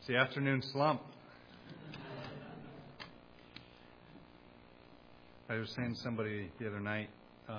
It's the afternoon slump. I was saying to somebody the other night,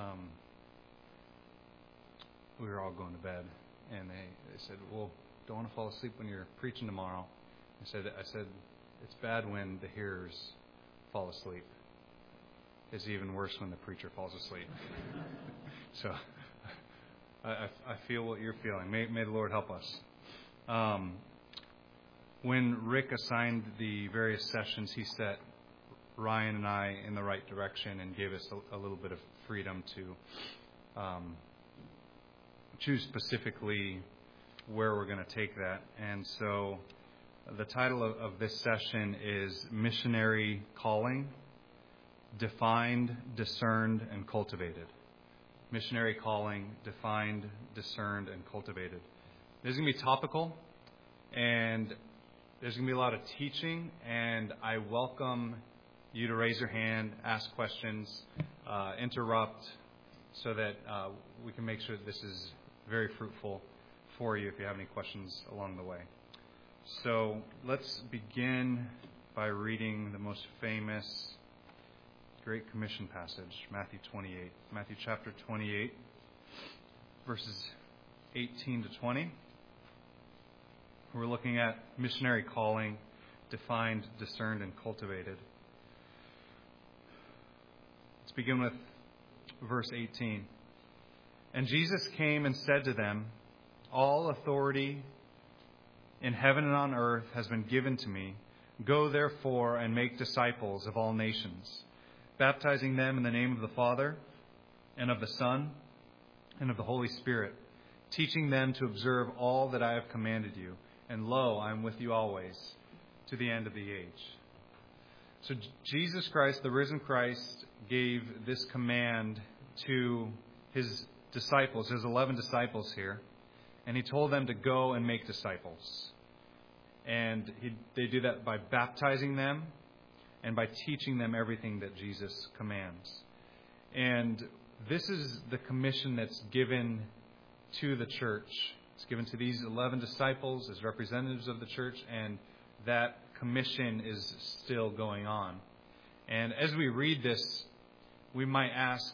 we were all going to bed, and they said, well, don't want to fall asleep when you're preaching tomorrow. I said, it's bad when the hearers fall asleep. It's even worse when the preacher falls asleep. So I feel what you're feeling. May the Lord help us. When Rick assigned the various sessions, he set Ryan and I in the right direction and gave us a little bit of freedom to choose specifically where we're going to take that. And so the title of this session is Missionary Calling, Defined, Discerned, and Cultivated. Missionary Calling, Defined, Discerned, and Cultivated. This is going to be topical, and there's going to be a lot of teaching, and I welcome you to raise your hand, ask questions, interrupt, so that we can make sure that this is very fruitful for you if you have any questions along the way. So let's begin by reading the most famous Great Commission passage, Matthew 28. Matthew chapter 28, verses 18 to 20. We're looking at missionary calling, defined, discerned, and cultivated. Let's begin with verse 18. And Jesus came and said to them, all authority in heaven and on earth has been given to me. Go therefore and make disciples of all nations, baptizing them in the name of the Father and of the Son and of the Holy Spirit, teaching them to observe all that I have commanded you. And lo, I am with you always to the end of the age. So Jesus Christ, the risen Christ, gave this command to his disciples, his 11 disciples here. And he told them to go and make disciples. And they do that by baptizing them and by teaching them everything that Jesus commands. And this is the commission that's given to the church. It's given to these 11 disciples as representatives of the church, and that commission is still going on. And as we read this, we might ask,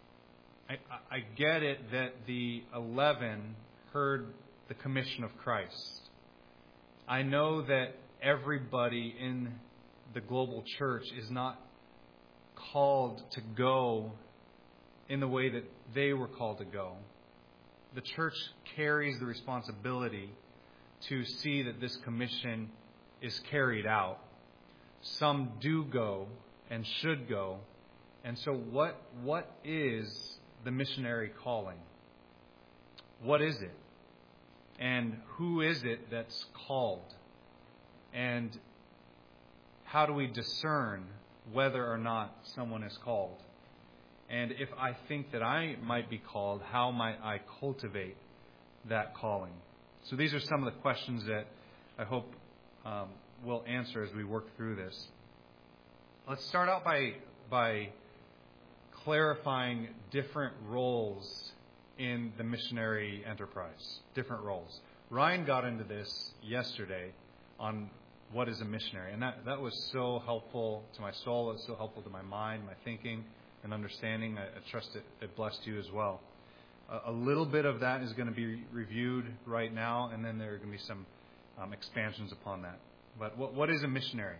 I get it that the 11 heard the commission of Christ. I know that everybody in the global church is not called to go in the way that they were called to go. The church carries the responsibility to see that this commission is carried out. Some do go and should go. And so what is the missionary calling? What is it? And who is it that's called? And how do we discern whether or not someone is called? And if I think that I might be called, how might I cultivate that calling? So these are some of the questions that I hope we'll answer as we work through this. Let's start out by clarifying different roles in the missionary enterprise. Different roles. Ryan got into this yesterday on what is a missionary. And that was so helpful to my soul. It was so helpful to my mind, my thinking, and understanding. I trust it blessed you as well. A little bit of that is going to be reviewed right now, and then there are going to be some expansions upon that. But what is a missionary?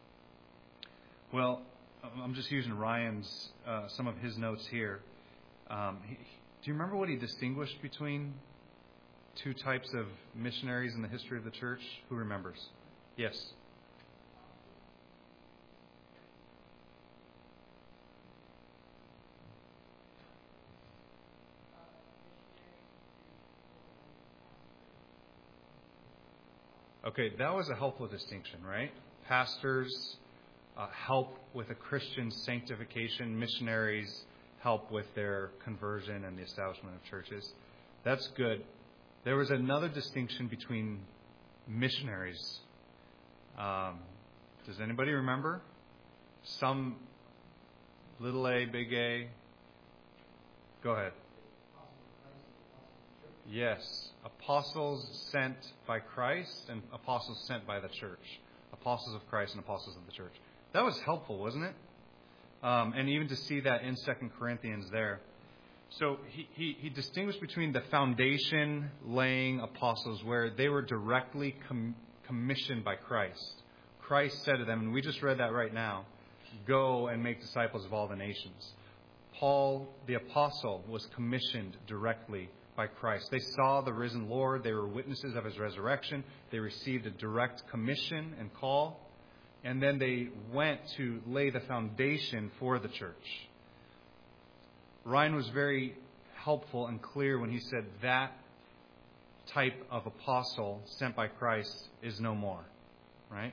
Well, I'm just using Ryan's, some of his notes here. Do you remember what he distinguished between two types of missionaries in the history of the church? Who remembers? Yes. Okay, that was a helpful distinction, right? Pastors help with a Christian sanctification. Missionaries help with their conversion and the establishment of churches. That's good. There was another distinction between missionaries. Does anybody remember? Some little a, big A. Go ahead. Yes. Apostles sent by Christ and apostles sent by the church. Apostles of Christ and apostles of the church. That was helpful, wasn't it? And even to see that in 2 Corinthians there. So he distinguished between the foundation laying apostles where they were directly commissioned by Christ. Christ said to them, and we just read that right now, go and make disciples of all the nations. Paul, the apostle, was commissioned directly by Christ. They saw the risen Lord. They were witnesses of his resurrection. They received a direct commission and call. And then they went to lay the foundation for the church. Ryan was very helpful and clear when he said that type of apostle sent by Christ is no more, right?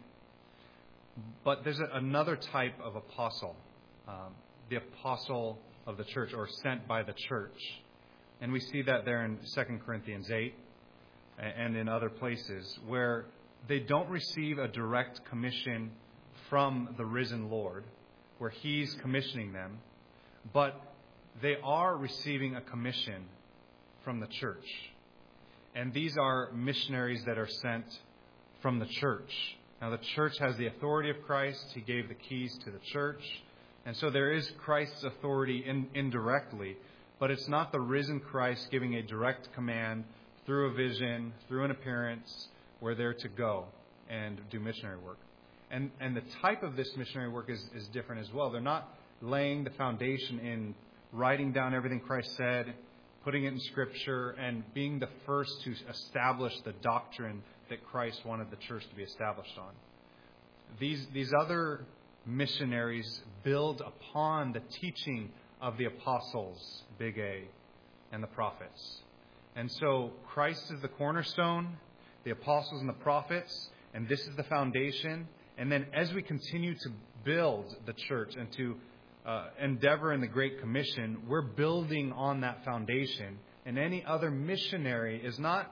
But there's another type of apostle, the apostle of the church, or sent by the church. And we see that there in 2 Corinthians 8 and in other places where they don't receive a direct commission from the risen Lord, where he's commissioning them, but they are receiving a commission from the church. And these are missionaries that are sent from the church. Now, the church has the authority of Christ. He gave the keys to the church. And so there is Christ's authority indirectly, but it's not the risen Christ giving a direct command through a vision, through an appearance, where they're to go and do missionary work. And the type of this missionary work is different as well. They're not laying the foundation in writing down everything Christ said, putting it in Scripture, and being the first to establish the doctrine that Christ wanted the church to be established on. These other missionaries build upon the teaching of the apostles, big A, and the prophets. And so Christ is the cornerstone, the apostles and the prophets, and this is the foundation. And then as we continue to build the church and to endeavor in the Great Commission, we're building on that foundation. And any other missionary is not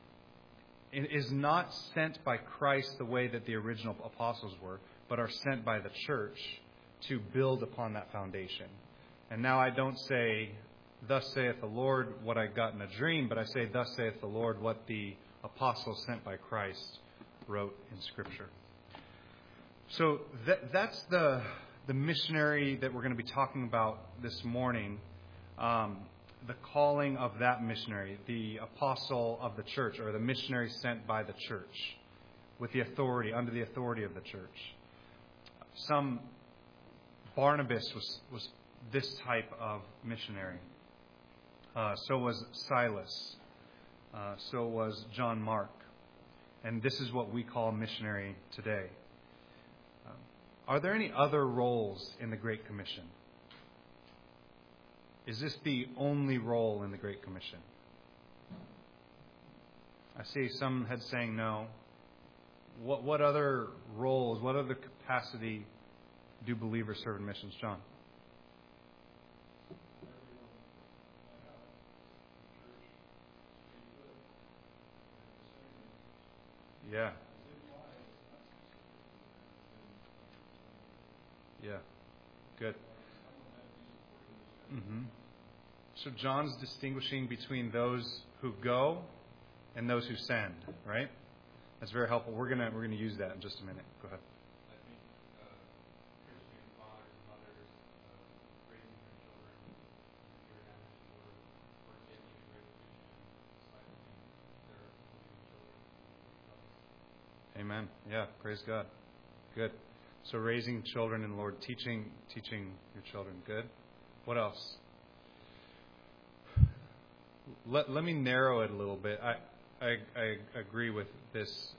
sent by Christ the way that the original apostles were, but are sent by the church to build upon that foundation. And now I don't say, thus saith the Lord, what I got in a dream, but I say, thus saith the Lord, what the apostles sent by Christ wrote in Scripture. So that's the missionary that we're going to be talking about this morning, the calling of that missionary, the apostle of the church, or the missionary sent by the church, with the authority, under the authority of the church. Barnabas was this type of missionary. So was Silas. So was John Mark. And this is what we call missionary today. Are there any other roles in the Great Commission? Is this the only role in the Great Commission? I see some heads saying no. What other roles, what other capacity do believers serve in missions? John? Yeah. Yeah. Good. Mm-hmm. So John's distinguishing between those who go and those who send, right? That's very helpful. We're gonna use that in just a minute. Go ahead. I think Christian fathers and mothers raising their children here in or taking a great commission, discipling their children. Amen. Yeah. Praise God. Good. So raising children in the Lord, teaching your children. Good. What else? Let me narrow it a little bit. I agree with this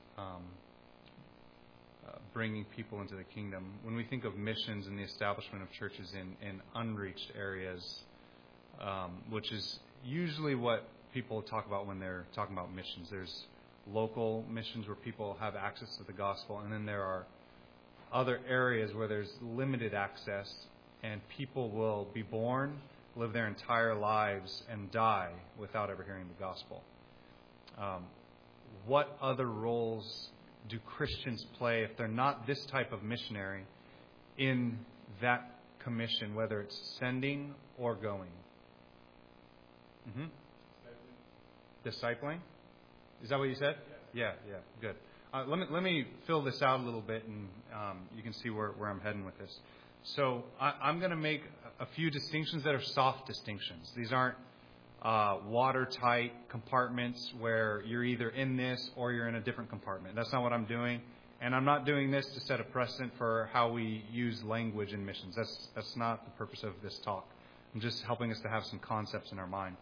bringing people into the kingdom. When we think of missions and the establishment of churches in unreached areas, which is usually what people talk about when they're talking about missions. There's local missions where people have access to the gospel, and then there are other areas where there's limited access, and people will be born, live their entire lives, and die without ever hearing the gospel. What other roles do Christians play, if they're not this type of missionary, in that commission, whether it's sending or going? Mm-hmm. discipling. Is that what you said? Yeah, good. Let me fill this out a little bit, and you can see where I'm heading with this. So I'm going to make a few distinctions that are soft distinctions. These aren't watertight compartments where you're either in this or you're in a different compartment. That's not what I'm doing. And I'm not doing this to set a precedent for how we use language in missions. That's not the purpose of this talk. I'm just helping us to have some concepts in our mind.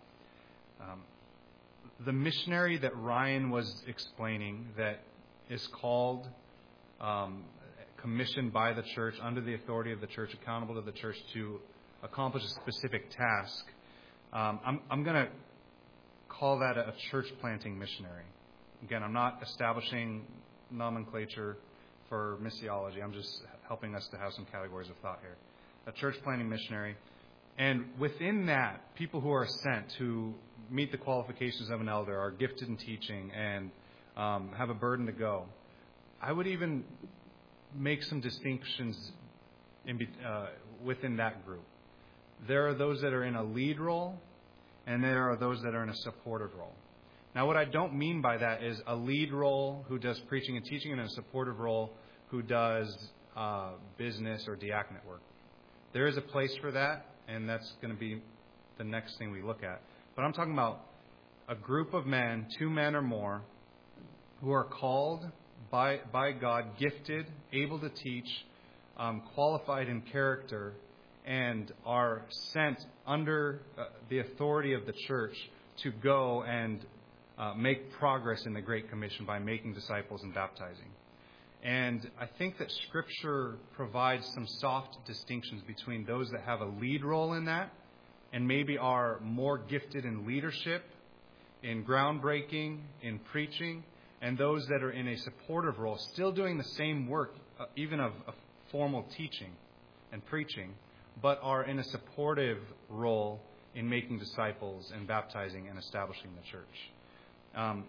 The missionary that Ryan was explaining that is called, commissioned by the church, under the authority of the church, accountable to the church to accomplish a specific task, I'm going to call that a church planting missionary. Again, I'm not establishing nomenclature for missiology. I'm just helping us to have some categories of thought here. A church planting missionary. And within that, people who are sent, who meet the qualifications of an elder, are gifted in teaching, and have a burden to go, I would even make some distinctions within that group. There are those that are in a lead role, and there are those that are in a supportive role. Now, what I don't mean by that is a lead role who does preaching and teaching, and a supportive role who does business or diaconate work. There is a place for that, and that's going to be the next thing we look at. But I'm talking about a group of men, 2 men or more, who are called by God, gifted, able to teach, qualified in character, and are sent under the authority of the church to go and make progress in the Great Commission by making disciples and baptizing. And I think that Scripture provides some soft distinctions between those that have a lead role in that and maybe are more gifted in leadership, in groundbreaking, in preaching, and those that are in a supportive role, still doing the same work, even of formal teaching and preaching, but are in a supportive role in making disciples and baptizing and establishing the church.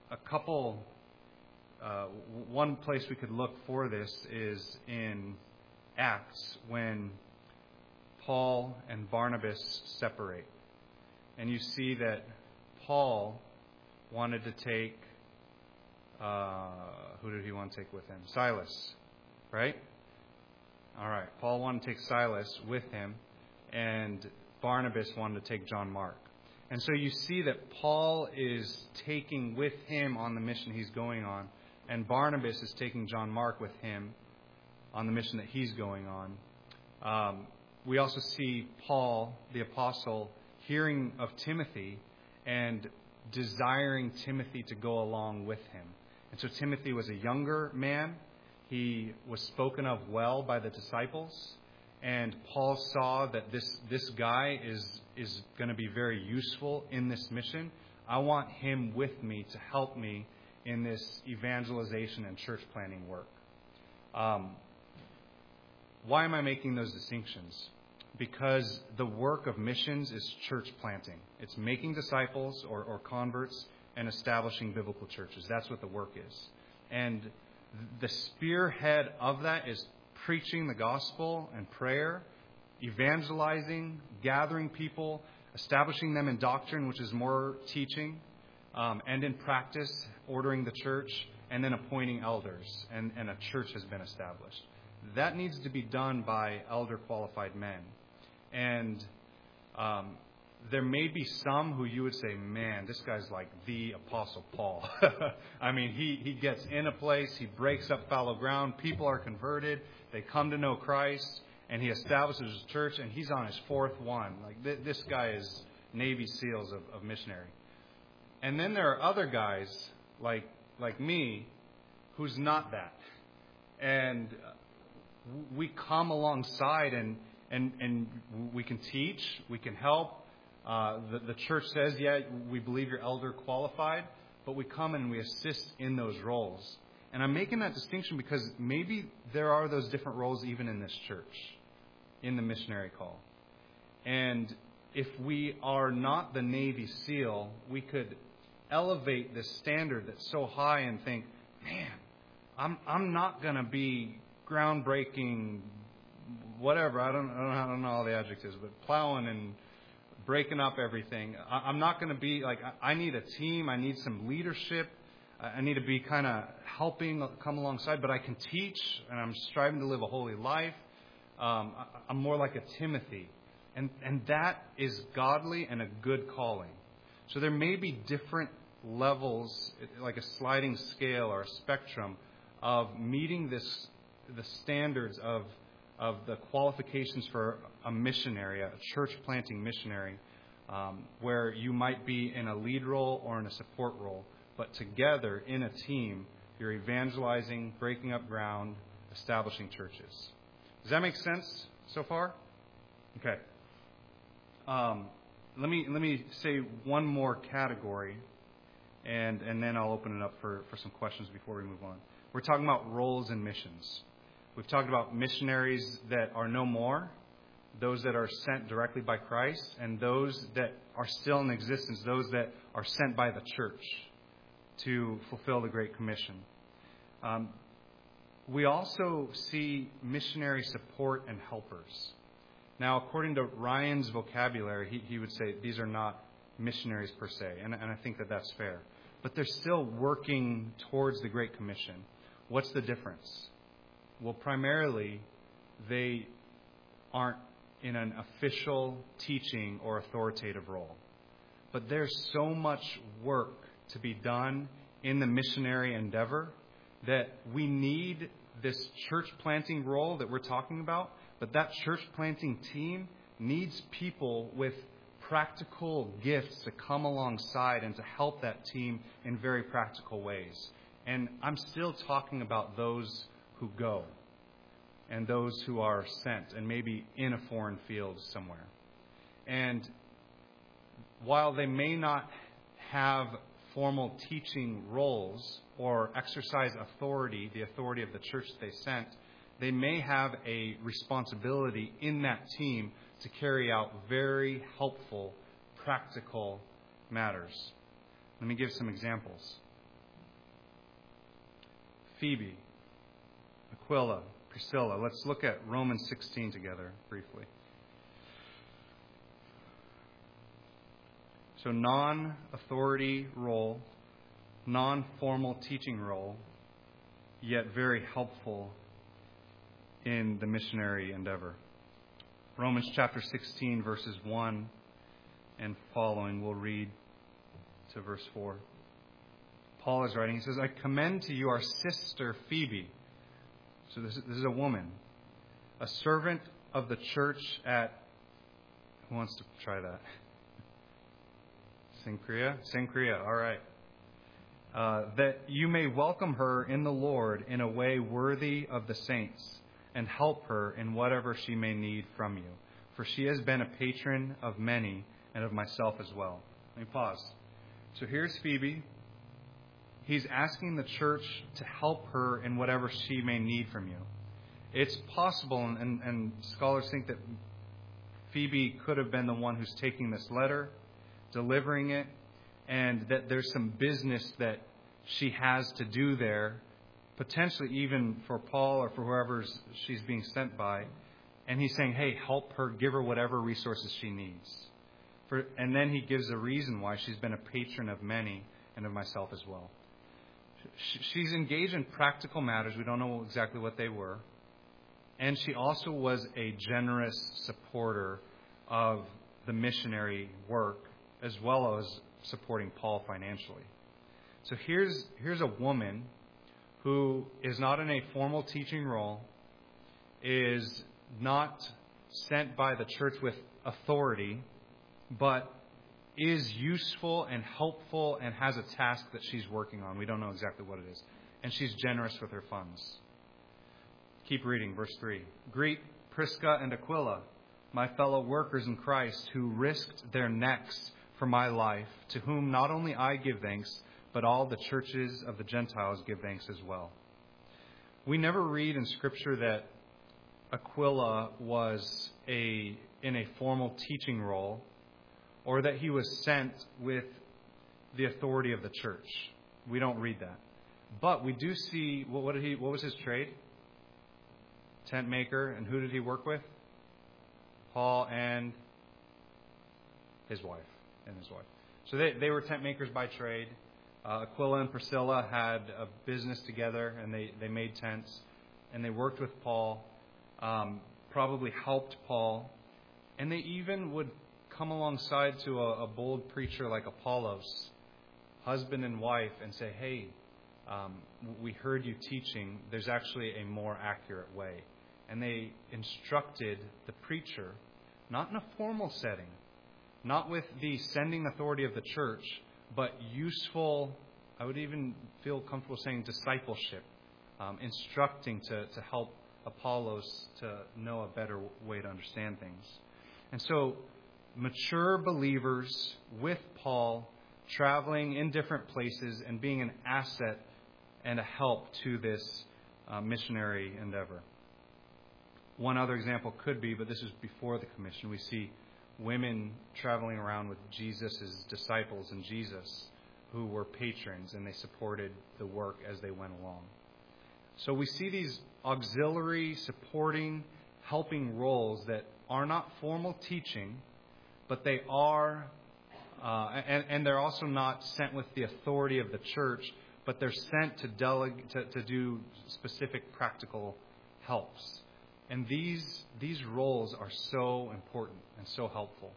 One place we could look for this is in Acts, when Paul and Barnabas separate. And you see that Paul wanted to take, who did he want to take with him? Silas, right? All right. Paul wanted to take Silas with him, and Barnabas wanted to take John Mark. And so you see that Paul is taking with him on the mission he's going on, and Barnabas is taking John Mark with him on the mission that he's going on. We also see Paul, the apostle, hearing of Timothy and desiring Timothy to go along with him. And so Timothy was a younger man. He was spoken of well by the disciples. And Paul saw that this guy is going to be very useful in this mission. I want him with me to help me in this evangelization and church planting work. Why am I making those distinctions? Because the work of missions is church planting. It's making disciples or converts and establishing biblical churches. That's what the work is. And the spearhead of that is preaching the gospel and prayer, evangelizing, gathering people, establishing them in doctrine, which is more teaching, and in practice, ordering the church, and then appointing elders, and a church has been established. That needs to be done by elder qualified men. And there may be some who you would say, man, this guy's like the Apostle Paul. I mean, he gets in a place, he breaks up fallow ground, people are converted, they come to know Christ, and he establishes his church, and he's on his 4th one. Like this guy is Navy SEALs of missionary. And then there are other guys like me who's not that. And we come alongside and we can teach, we can help. The church says, yeah, we believe you're elder qualified, but we come and we assist in those roles. And I'm making that distinction because maybe there are those different roles even in this church, in the missionary call. And if we are not the Navy SEAL, we could elevate this standard that's so high and think, man, I'm not going to be groundbreaking, whatever. I don't know all the adjectives, but plowing and breaking up everything. I'm not going to be like, I need a team. I need some leadership. I need to be kind of helping come alongside, but I can teach, and I'm striving to live a holy life. I'm more like a Timothy. And that is godly and a good calling. So there may be different levels, like a sliding scale or a spectrum, of meeting the standards of the qualifications for a missionary, a church planting missionary, where you might be in a lead role or in a support role. But together, in a team, you're evangelizing, breaking up ground, establishing churches. Does that make sense so far? Okay. Let me say one more category, and then I'll open it up for some questions before we move on. We're talking about roles and missions. We've talked about missionaries that are no more, those that are sent directly by Christ, and those that are still in existence, those that are sent by the church to fulfill the Great Commission. We also see missionary support and helpers. Now, according to Ryan's vocabulary, he would say these are not missionaries per se, and I think that that's fair. But they're still working towards the Great Commission. What's the difference? Well, primarily, they aren't in an official teaching or authoritative role. But there's so much work to be done in the missionary endeavor that we need this church planting role that we're talking about. But that church planting team needs people with practical gifts to come alongside and to help that team in very practical ways. And I'm still talking about those who go and those who are sent and maybe in a foreign field somewhere. And while they may not have formal teaching roles or exercise authority, the authority of the church they sent, they may have a responsibility in that team to carry out very helpful, practical matters. Let me give some examples. Phoebe, Aquila, Priscilla. Let's look at Romans 16 together briefly. So non-authority role, non-formal teaching role, yet very helpful in the missionary endeavor. Romans chapter 16, verses 1 and following, we'll read to verse 4. Paul is writing, he says, I commend to you our sister Phoebe. So this is a woman, a servant of the church at, who wants to try that? Cenchrea, all right. That you may welcome her in the Lord in a way worthy of the saints, and help her in whatever she may need from you. For she has been a patron of many and of myself as well. Let me pause. So here's Phoebe. He's asking the church to help her in whatever she may need from you. It's possible, and scholars think that Phoebe could have been the one who's taking this letter, delivering it, and that there's some business that she has to do there, potentially even for Paul or for whoever she's being sent by. And he's saying, hey, help her, give her whatever resources she needs. And then he gives a reason why she's been a patron of many and of myself as well. She's engaged in practical matters. We don't know exactly what they were. And she also was a generous supporter of the missionary work, as well as supporting Paul financially. So here's a woman who is not in a formal teaching role, is not sent by the church with authority, but is useful and helpful and has a task that she's working on. We don't know exactly what it is. And she's generous with her funds. Keep reading, verse 3. Greet Prisca and Aquila, my fellow workers in Christ, who risked their necks for my life, to whom not only I give thanks, but all the churches of the Gentiles give thanks as well. We never read in Scripture that Aquila was in a formal teaching role, or that he was sent with the authority of the church. We don't read that. But we do see, what was his trade? Tent maker. And who did he work with? Paul and his wife. So they were tent makers by trade. Aquila and Priscilla had a business together, and they made tents, and they worked with Paul, probably helped Paul, and they even would come alongside to a bold preacher like Apollos, husband and wife, and say, hey, we heard you teaching. There's actually a more accurate way. And they instructed the preacher, not in a formal setting, not with the sending authority of the church, but useful, I would even feel comfortable saying discipleship, instructing to help Apollos to know a better way to understand things. And so mature believers with Paul traveling in different places and being an asset and a help to this missionary endeavor. One other example could be, but this is before the commission, we see women traveling around with Jesus' disciples and Jesus, who were patrons, and they supported the work as they went along. So we see these auxiliary, supporting, helping roles that are not formal teaching, but they are, and they're also not sent with the authority of the church, but they're sent to do specific practical helps. And these roles are so important and so helpful.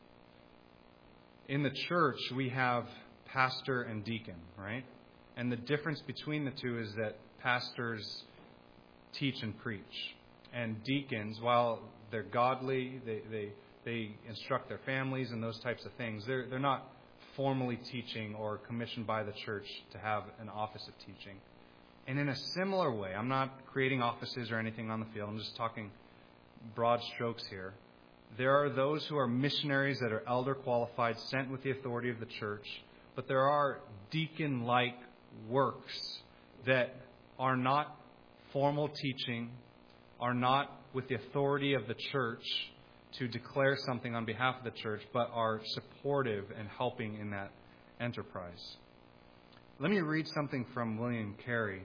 In the church, we have pastor and deacon, right? And the difference between the two is that pastors teach and preach. And deacons, while they're godly, they instruct their families and those types of things, they're not formally teaching or commissioned by the church to have an office of teaching. And in a similar way, I'm not creating offices or anything on the field. I'm just talking broad strokes here. There are those who are missionaries that are elder qualified, sent with the authority of the church. But there are deacon-like works that are not formal teaching, are not with the authority of the church to declare something on behalf of the church, but are supportive and helping in that enterprise. Let me read something from William Carey.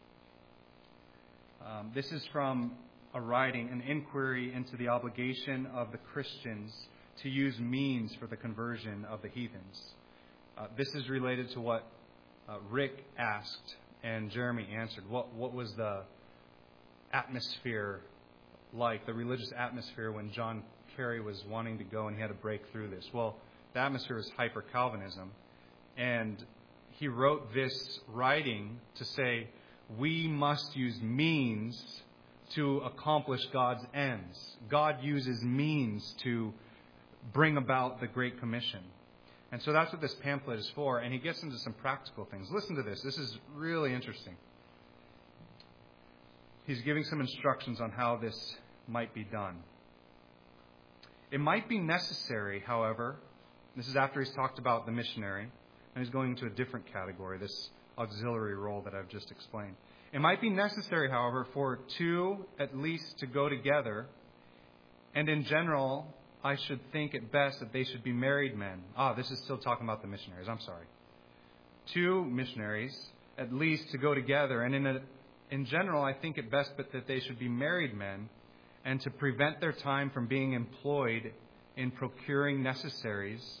This is from a writing, an inquiry into the obligation of the Christians to use means for the conversion of the heathens. This is related to what Rick asked and Jeremy answered. What was the atmosphere like, the religious atmosphere when John Carey was wanting to go and he had to break through this? Well, the atmosphere was hyper-Calvinism. And he wrote this writing to say, we must use means to accomplish God's ends. God uses means to bring about the Great Commission. And so that's what this pamphlet is for. And he gets into some practical things. Listen to this. This is really interesting. He's giving some instructions on how this might be done. It might be necessary, however, this is after he's talked about the missionary, and he's going into a different category, this auxiliary role that I've just explained. It might be necessary, however, for two at least to go together, and in general, I should think it best that they should be married men. This is still talking about the missionaries. I'm sorry. Two missionaries, at least, to go together. And in general, I think it best that they should be married men, and to prevent their time from being employed in procuring necessaries,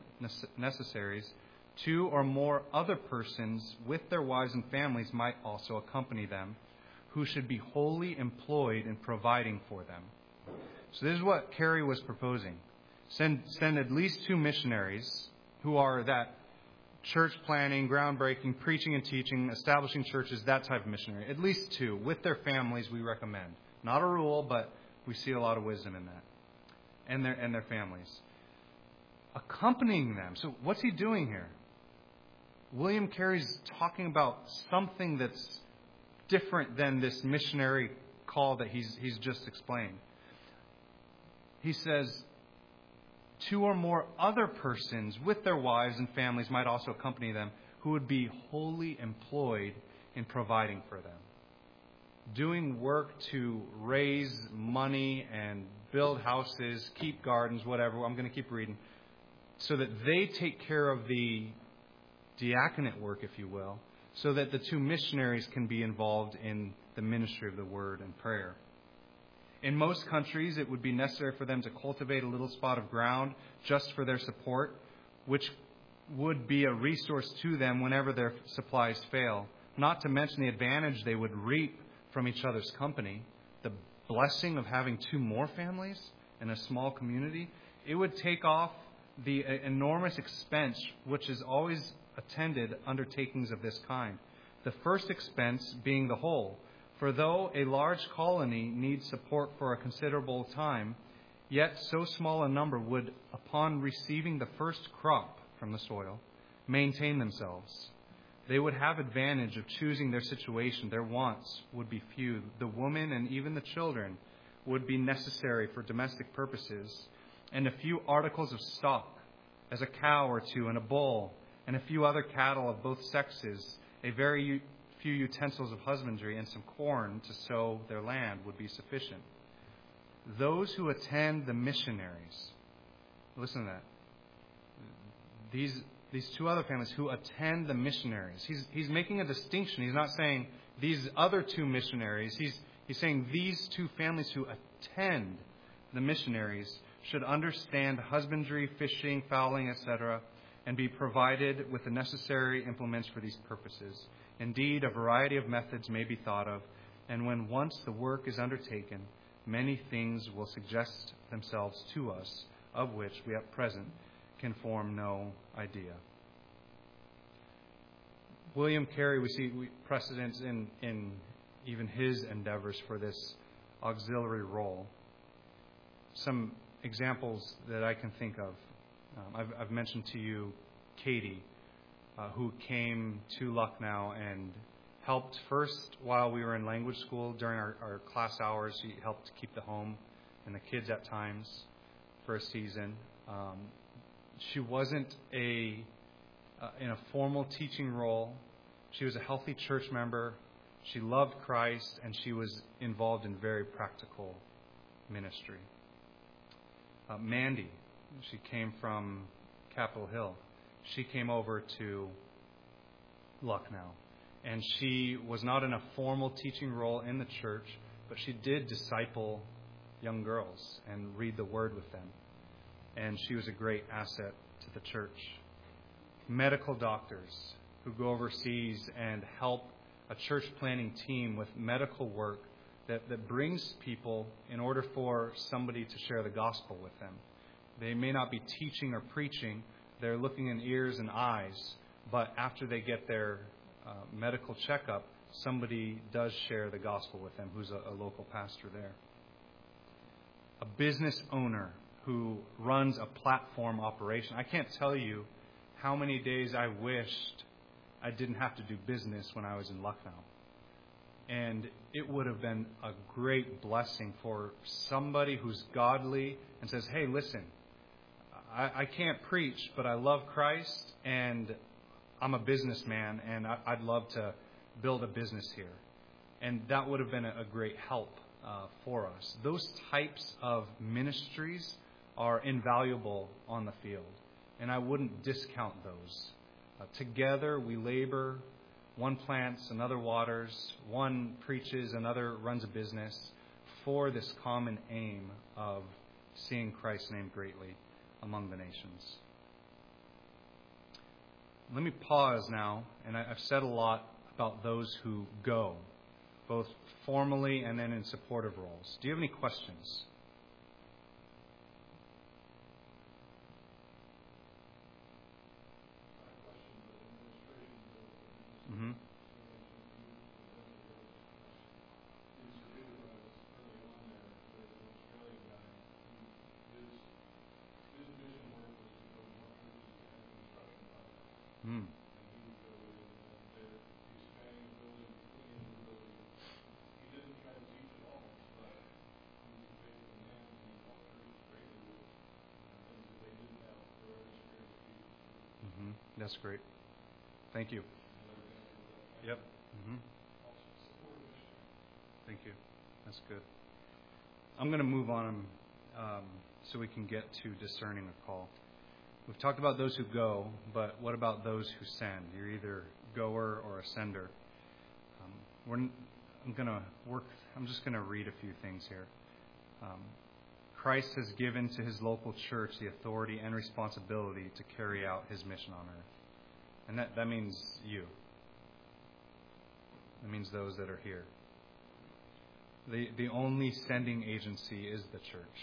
two or more other persons with their wives and families might also accompany them, who should be wholly employed in providing for them. So this is what Carey was proposing. Send at least two missionaries who are that church planning, groundbreaking, preaching and teaching, establishing churches, that type of missionary. At least two. With their families, we recommend. Not a rule, but we see a lot of wisdom in that. And their families. Accompanying them. So what's he doing here? William Carey's talking about something that's different than this missionary call that he's just explained. He says, two or more other persons with their wives and families might also accompany them, who would be wholly employed in providing for them. Doing work to raise money and build houses, keep gardens, whatever. I'm going to keep reading. So that they take care of the diaconate work, if you will, so that the two missionaries can be involved in the ministry of the word and prayer. In most countries, it would be necessary for them to cultivate a little spot of ground just for their support, which would be a resource to them whenever their supplies fail. Not to mention the advantage they would reap from each other's company, the blessing of having 2 more families in a small community. It would take off the enormous expense which is always attended undertakings of this kind. The first expense being the whole. For though a large colony needs support for a considerable time, yet so small a number would, upon receiving the first crop from the soil, maintain themselves. They would have advantage of choosing their situation. Their wants would be few. The woman and even the children would be necessary for domestic purposes, and a few articles of stock, as a cow or 2 and a bull, and a few other cattle of both sexes, a very few utensils of husbandry, and some corn to sow their land would be sufficient. Those who attend the missionaries, listen to that. These 2 other families who attend the missionaries. He's making a distinction. He's not saying these other 2 missionaries. He's saying these 2 families who attend the missionaries should understand husbandry, fishing, fowling, etc., and be provided with the necessary implements for these purposes. Indeed, a variety of methods may be thought of, and when once the work is undertaken, many things will suggest themselves to us, of which we at present can form no idea. William Carey, we see precedents in even his endeavors for this auxiliary role. Some examples that I can think of. I've mentioned to you Katie, who came to Lucknow and helped first while we were in language school during our class hours. She helped keep the home and the kids at times for a season. She wasn't in a formal teaching role. She was a healthy church member. She loved Christ, and she was involved in very practical ministry. Mandy, she came from Capitol Hill. She came over to Lucknow, and she was not in a formal teaching role in the church, but she did disciple young girls and read the Word with them. And she was a great asset to the church. Medical doctors who go overseas and help a church planting team with medical work that brings people in order for somebody to share the gospel with them. They may not be teaching or preaching. They're looking in ears and eyes. But after they get their medical checkup, somebody does share the gospel with them who's a local pastor there. A business owner who runs a platform operation. I can't tell you how many days I wished I didn't have to do business when I was in Lucknow. And it would have been a great blessing for somebody who's godly and says, hey, listen, I can't preach, but I love Christ, and I'm a businessman, and I'd love to build a business here. And that would have been a great help for us. Those types of ministries are invaluable on the field, and I wouldn't discount those. Together we labor. One plants, another waters. One preaches, another runs a business for this common aim of seeing Christ's name greatly among the nations. Let me pause now, and I've said a lot about those who go, both formally and then in supportive roles. Do you have any questions? Mm-hmm. Mm. Mm-hmm. That's great. Thank you. Yep. Mm-hmm. Thank you. That's good. I'm going to move on so we can get to discerning a call. We've talked about those who go, but what about those who send? You're either a goer or a sender. I'm just going to read a few things here. Christ has given to his local church the authority and responsibility to carry out his mission on earth. And that means you. That means those that are here. The only sending agency is the church.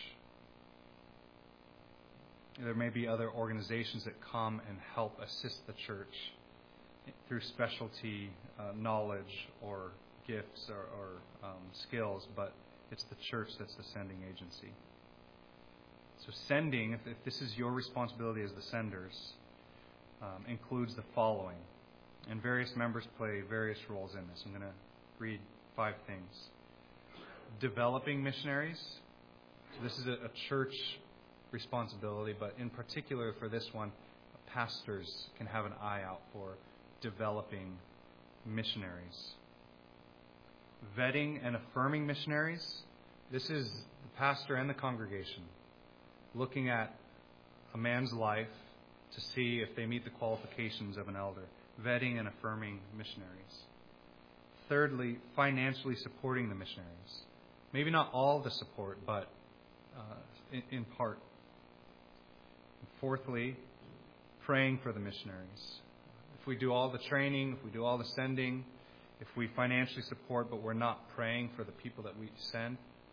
There may be other organizations that come and help assist the church through specialty knowledge or gifts or skills, but it's the church that's the sending agency. So sending, if this is your responsibility as the senders, includes the following. And various members play various roles in this. I'm going to read 5 things. Developing missionaries. So this is a church responsibility, but in particular for this one, pastors can have an eye out for developing missionaries. Vetting and affirming missionaries. This is the pastor and the congregation looking at a man's life to see if they meet the qualifications of an elder. Vetting and affirming missionaries. Thirdly, financially supporting the missionaries. Maybe not all the support, but in part. Fourthly, praying for the missionaries. If we do all the training, if we do all the sending, if we financially support, but we're not praying for the people that we send,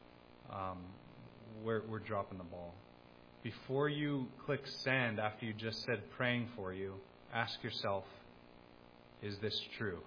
we're dropping the ball. Before you click send after you just said praying for you, ask yourself, is this true?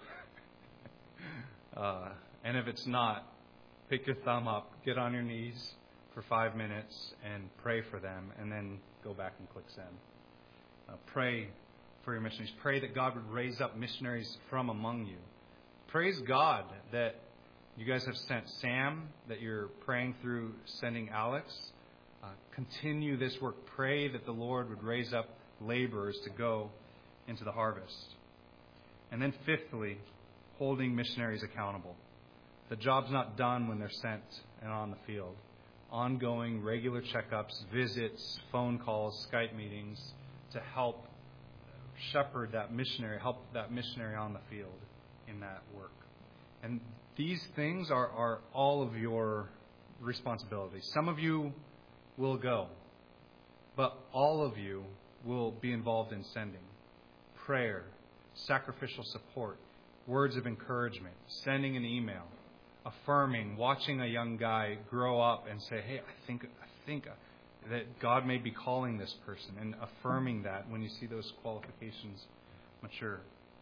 And if it's not, pick your thumb up, get on your knees for 5 minutes and pray for them, and then go back and click send. Pray for your missionaries. Pray that God would raise up missionaries from among you. Praise God that you guys have sent Sam, that you're praying through sending Alex. Continue this work. Pray that the Lord would raise up laborers to go into the harvest. And then fifthly, holding missionaries accountable. The job's not done when they're sent and on the field. Ongoing, regular checkups, visits, phone calls, Skype meetings to help shepherd that missionary, help that missionary on the field in that work. And these things are all of your responsibilities. Some of you will go, but all of you will be involved in sending. Prayer, sacrificial support, words of encouragement, sending an email, affirming, watching a young guy grow up and say, hey, I think that God may be calling this person, and affirming that when you see those qualifications mature.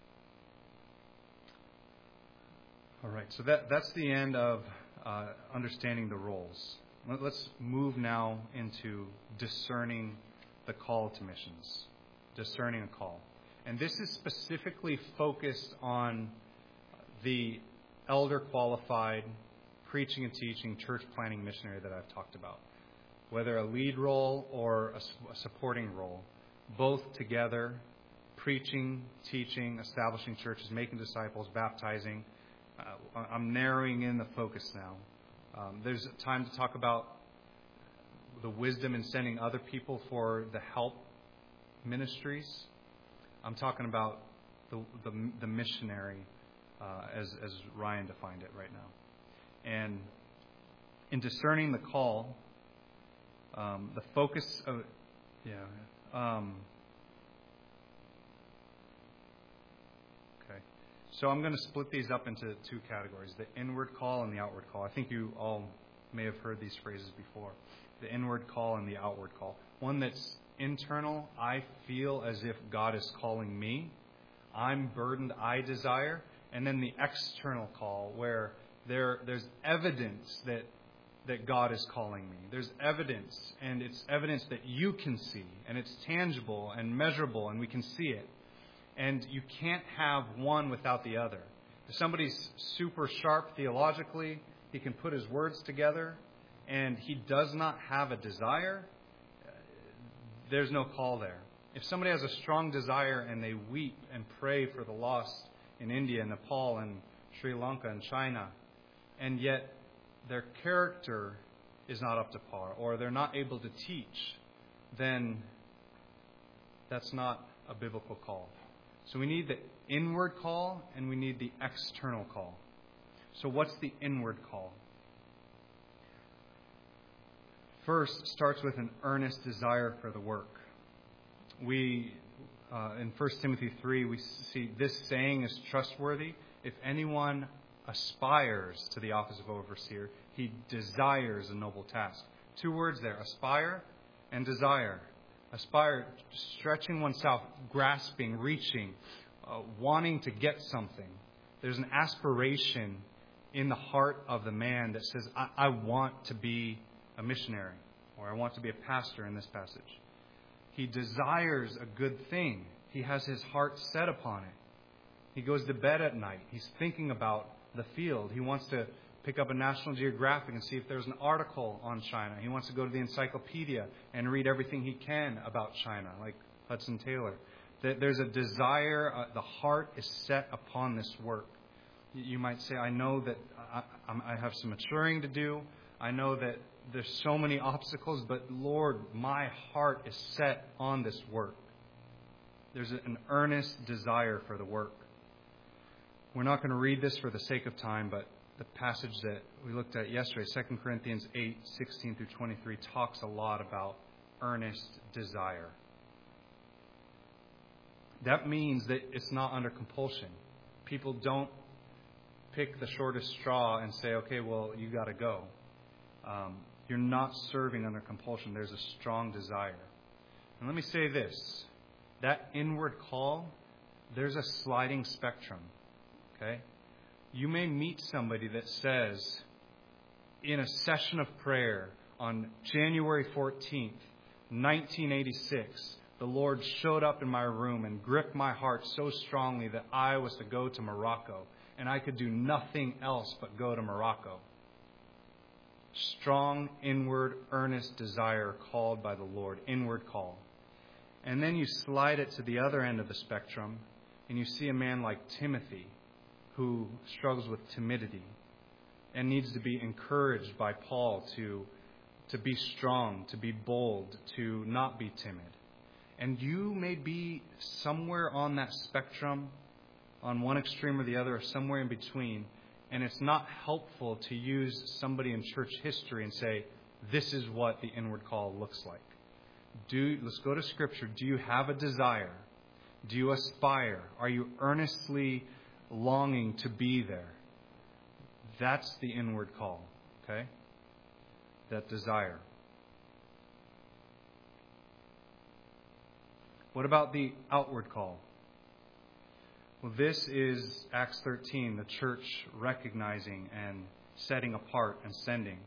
All right, so that's the end of understanding the roles. Let's move now into discerning the call to missions. Discerning a call. And this is specifically focused on the elder qualified preaching and teaching church planting missionary that I've talked about. Whether a lead role or a supporting role, both together, preaching, teaching, establishing churches, making disciples, baptizing. I'm narrowing in the focus now. There's time to talk about the wisdom in sending other people for the help ministries. I'm talking about the missionary as Ryan defined it right now. And in discerning the call, the focus of So I'm going to split these up into 2 categories, the inward call and the outward call. I think you all may have heard these phrases before. The inward call and the outward call. One that's internal, I feel as if God is calling me. I'm burdened, I desire. And then the external call, where there's evidence that God is calling me. There's evidence, and it's evidence that you can see, and it's tangible and measurable, and we can see it. And you can't have one without the other. If somebody's super sharp theologically, he can put his words together, and he does not have a desire, there's no call there. If somebody has a strong desire and they weep and pray for the lost in India, Nepal, and Sri Lanka and China, and yet their character is not up to par, or they're not able to teach, then that's not a biblical call. So we need the inward call and we need the external call. So what's the inward call? First, starts with an earnest desire for the work. We, in 1 Timothy 3, we see this saying is trustworthy. If anyone aspires to the office of overseer, he desires a noble task. 2 words there, aspire and desire. Aspire, stretching oneself, grasping, reaching, wanting to get something. There's an aspiration in the heart of the man that says, I want to be a missionary, or I want to be a pastor in this passage. He desires a good thing. He has his heart set upon it. He goes to bed at night. He's thinking about the field. He wants to pick up a National Geographic and see if there's an article on China. He wants to go to the encyclopedia and read everything he can about China, like Hudson Taylor. There's a desire. The heart is set upon this work. You might say, I know that I have some maturing to do. I know that there's so many obstacles, but Lord, my heart is set on this work. There's an earnest desire for the work. We're not going to read this for the sake of time, but the passage that we looked at yesterday, 2 Corinthians 8:16 through 23, talks a lot about earnest desire. That means that it's not under compulsion. People don't pick the shortest straw and say, okay, well, you got to go. You're not serving under compulsion. There's a strong desire. And let me say this. That inward call, there's a sliding spectrum. Okay? You may meet somebody that says, in a session of prayer on January 14th, 1986, the Lord showed up in my room and gripped my heart so strongly that I was to go to Morocco, and I could do nothing else but go to Morocco. Strong, inward, earnest desire called by the Lord, inward call. And then you slide it to the other end of the spectrum, and you see a man like Timothy, who struggles with timidity and needs to be encouraged by Paul to be strong, to be bold, to not be timid. And you may be somewhere on that spectrum, on one extreme or the other, or somewhere in between, and it's not helpful to use somebody in church history and say, this is what the inward call looks like. Let's go to Scripture. Do you have a desire? Do you aspire? Are you earnestly longing to be there? That's the inward call, okay? That desire. What about the outward call? Well, this is Acts 13, the church recognizing and setting apart and sending.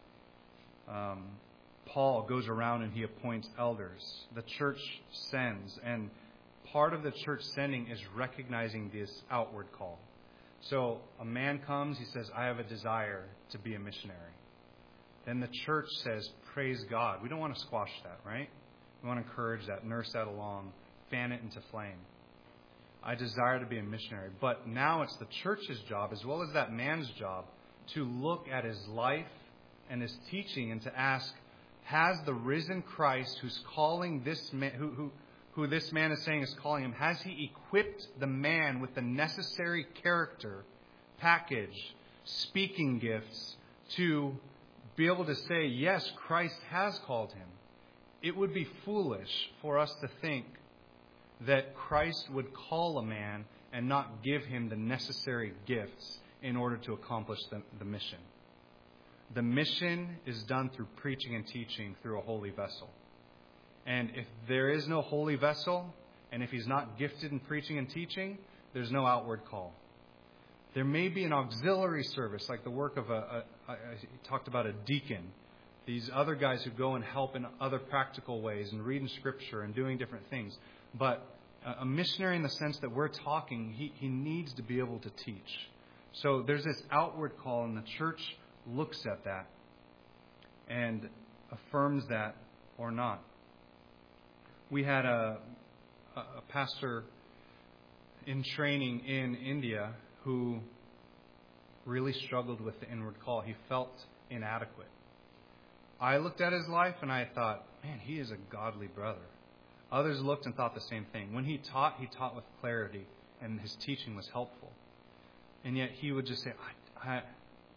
Paul goes around and he appoints elders. The church sends, and part of the church sending is recognizing this outward call. So a man comes, he says, I have a desire to be a missionary. Then the church says, praise God. We don't want to squash that, right? We want to encourage that, nurse that along, fan it into flame. I desire to be a missionary. But now it's the church's job, as well as that man's job, to look at his life and his teaching and to ask, has the risen Christ who's calling this man, who this man is saying is calling him, has he equipped the man with the necessary character, package, speaking gifts to be able to say, yes, Christ has called him? It would be foolish for us to think that Christ would call a man and not give him the necessary gifts in order to accomplish the mission. The mission is done through preaching and teaching through a holy vessel. And if there is no holy vessel, and if he's not gifted in preaching and teaching, there's no outward call. There may be an auxiliary service, like the work of I talked about a deacon. These other guys who go and help in other practical ways and reading Scripture and doing different things. But a missionary, in the sense that we're talking, he needs to be able to teach. So there's this outward call, and the church looks at that and affirms that or not. We had a pastor in training in India who really struggled with the inward call. He felt inadequate. I looked at his life and I thought, man, he is a godly brother. Others looked and thought the same thing. When he taught with clarity, and his teaching was helpful. And yet he would just say,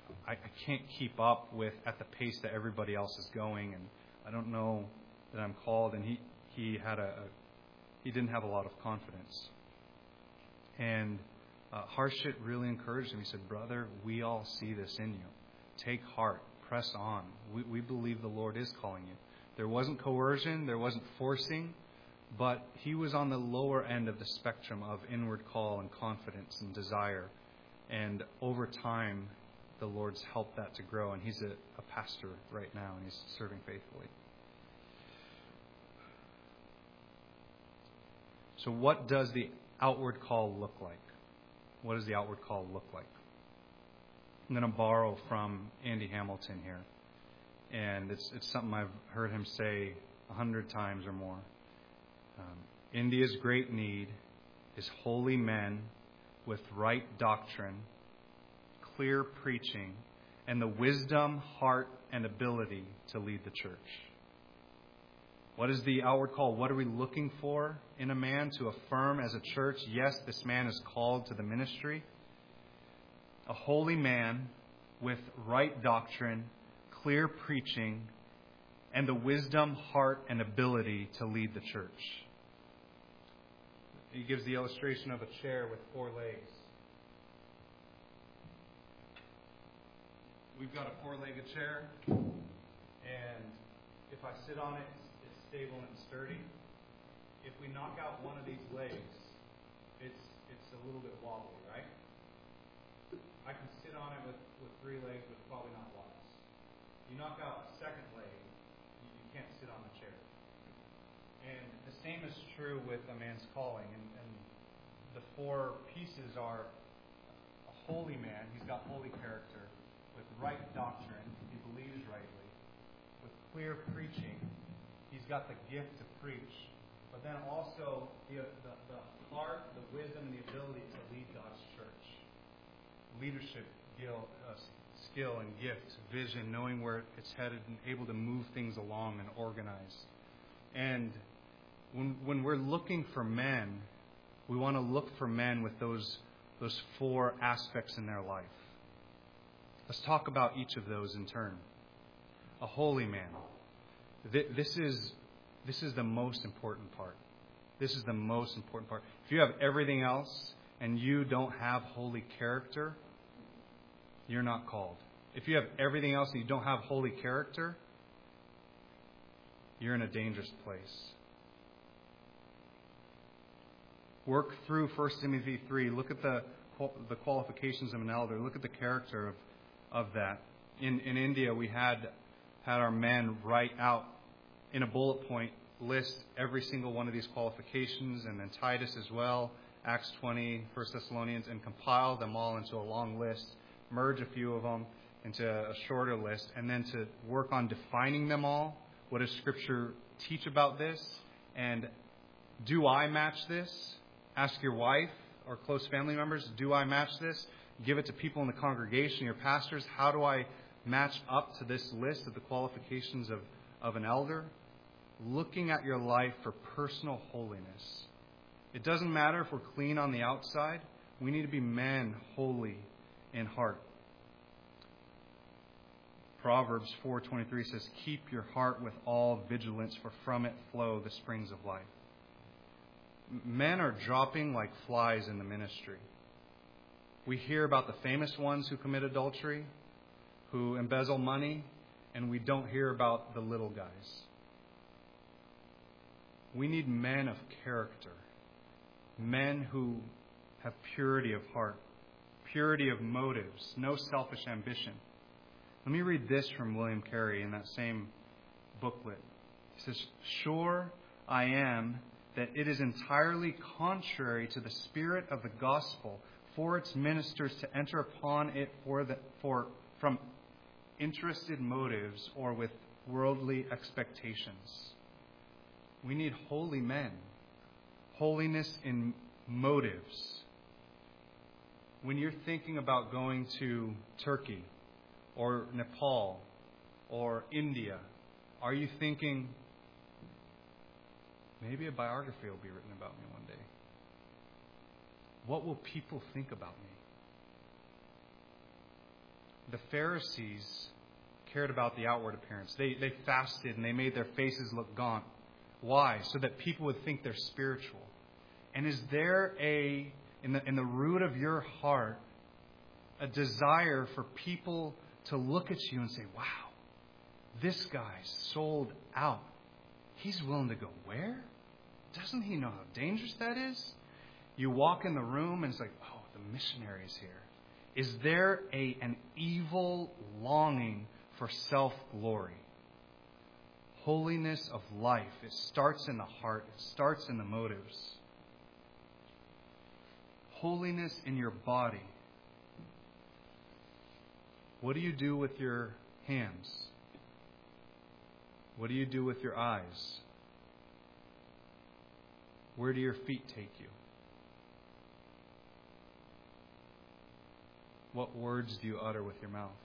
I can't keep up with at the pace that everybody else is going, and I don't know that I'm called. And he didn't have a lot of confidence. And Harshit really encouraged him. He said, "Brother, we all see this in you. Take heart. Press on. We believe the Lord is calling you." There wasn't coercion. There wasn't forcing. But he was on the lower end of the spectrum of inward call and confidence and desire. And over time, the Lord's helped that to grow. And he's a pastor right now, and he's serving faithfully. So what does the outward call look like? What does the outward call look like? I'm going to borrow from Andy Hamilton here. And it's something I've heard him say 100 times or more. India's great need is holy men with right doctrine, clear preaching, and the wisdom, heart, and ability to lead the church. What is the outward call? What are we looking for in a man to affirm as a church, yes, this man is called to the ministry? A holy man with right doctrine, clear preaching, and the wisdom, heart, and ability to lead the church. He gives the illustration of a chair with 4 legs. We've got a 4-legged chair, and if I sit on it, it's stable and sturdy. If we knock out one of these legs, it's a little bit wobbly, right? I can sit on it with 3 legs, but probably not wise. You knock out a second leg, you can't sit on the chair. And the same is true with a man's calling. And the 4 pieces are a holy man, he's got holy character, with right doctrine, he believes rightly, with clear preaching, he's got the gift to preach, but then also the heart, the wisdom, and the ability to lead God's church. Leadership skill and gift, vision, knowing where it's headed and able to move things along and organize. And when we're looking for men, we want to look for men with those 4 aspects in their life. Let's talk about each of those in turn. A holy man. This is the most important part. This is the most important part. If you have everything else and you don't have holy character, you're not called. If you have everything else and you don't have holy character, you're in a dangerous place. Work through 1 Timothy 3. Look at the qualifications of an elder. Look at the character of that. In India, we had our men write out in a bullet point list every single one of these qualifications, and then Titus as well, Acts 20, 1 Thessalonians, and compile them all into a long list, merge a few of them into a shorter list, and then to work on defining them all. What does Scripture teach about this? And do I match this? Ask your wife or close family members, do I match this? Give it to people in the congregation, your pastors. How do I match up to this list of the qualifications of an elder? Looking at your life for personal holiness. It doesn't matter if we're clean on the outside. We need to be men holy in heart. Proverbs 4:23 says, "Keep your heart with all vigilance, for from it flow the springs of life." Men are dropping like flies in the ministry. We hear about the famous ones who commit adultery, who embezzle money, and we don't hear about the little guys. We need men of character, men who have purity of heart, purity of motives, no selfish ambition. Let me read this from William Carey in that same booklet. He says, "Sure I am that it is entirely contrary to the spirit of the gospel for its ministers to enter upon it from interested motives or with worldly expectations." We need holy men. Holiness in motives. When you're thinking about going to Turkey or Nepal or India, are you thinking, maybe a biography will be written about me one day? What will people think about me? the Pharisees cared about the outward appearance. They fasted and they made their faces look gaunt. Why? So that people would think they're spiritual. And is there in the root of your heart, a desire for people to look at you and say, wow, this guy's sold out. He's willing to go where? Doesn't he know how dangerous that is? You walk in the room and it's like, oh, the missionary is here. Is there an evil longing for self-glory? Holiness of life. It starts in the heart. It starts in the motives. Holiness in your body. What do you do with your hands? What do you do with your eyes? Where do your feet take you? What words do you utter with your mouth?